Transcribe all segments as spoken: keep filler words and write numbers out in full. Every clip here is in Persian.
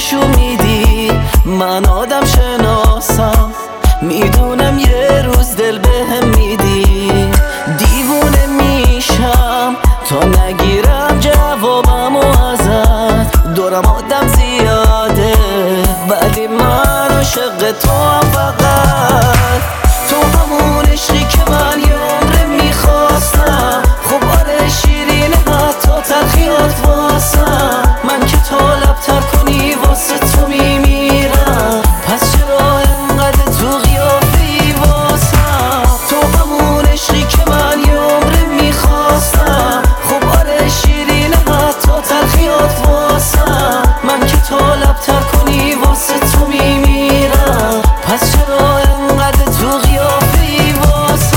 نشون میدی من آدم شناسم، میدونم یه روز دل بهم میدی. دیوونه میشم تا نگیرم جوابمو ازت. دورم آدم زیاده ولی من عاشق تو هم، فقط تو همون عشقی که من یه عمره میخواستم. خب آره شیرینه حتی تلخیات واسم، من که تو لبتر کنی واسه تو میمیرم. پس چرا انقدر تو قیافه‌ای واسم؟ تو همون عشقی که من یه عمره میخواستم. خب آره شیرینه حتی تلخیات واسم، من که تو لبتر کنی واسه تو میمیرم. پس چرا انقدر تو قیافه‌ای واسم؟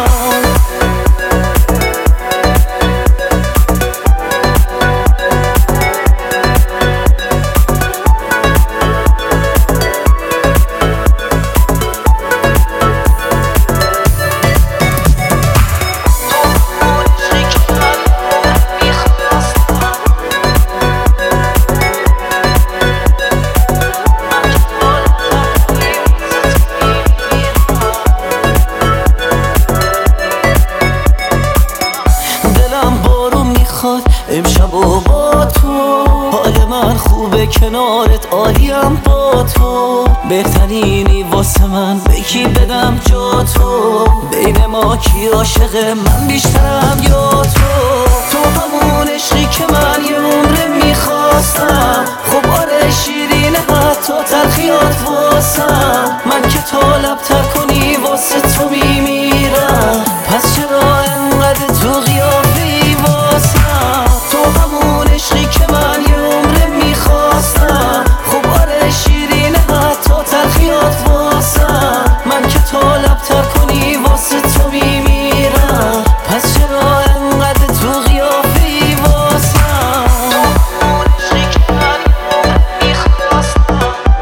امشب و با تو حال من خوبه، کنارت عالیم با تو. بهترینی واسه من بکی بدم جا تو. بین ما کی عاشقه من بیشترم یا تو؟ تو همون عشقی که من یه عمره میخواستم. خب آره شیرینه حتی تلخیات واسم، من که تو لبتر کنی واسه تو میمیرم. پس چرا انقدر تو قیافه‌ای واسم؟ تو همون عشقی که من یه عمره میخواستم. خب آره شیرینه حتی تلخیات واسم، من که تو لبتر کنی واسه تو میمیرم. پس چرا انقدر تو قیافه‌ای واسم؟ تو همون عشقی که من یه عمره میخواستم.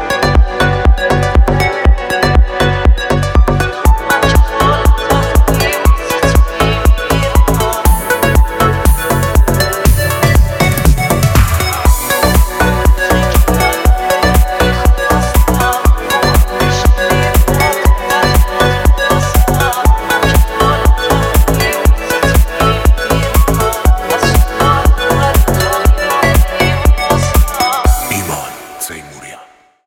من که تو لبتر کنی واسه تو میمیرم. ایمان تیموریان.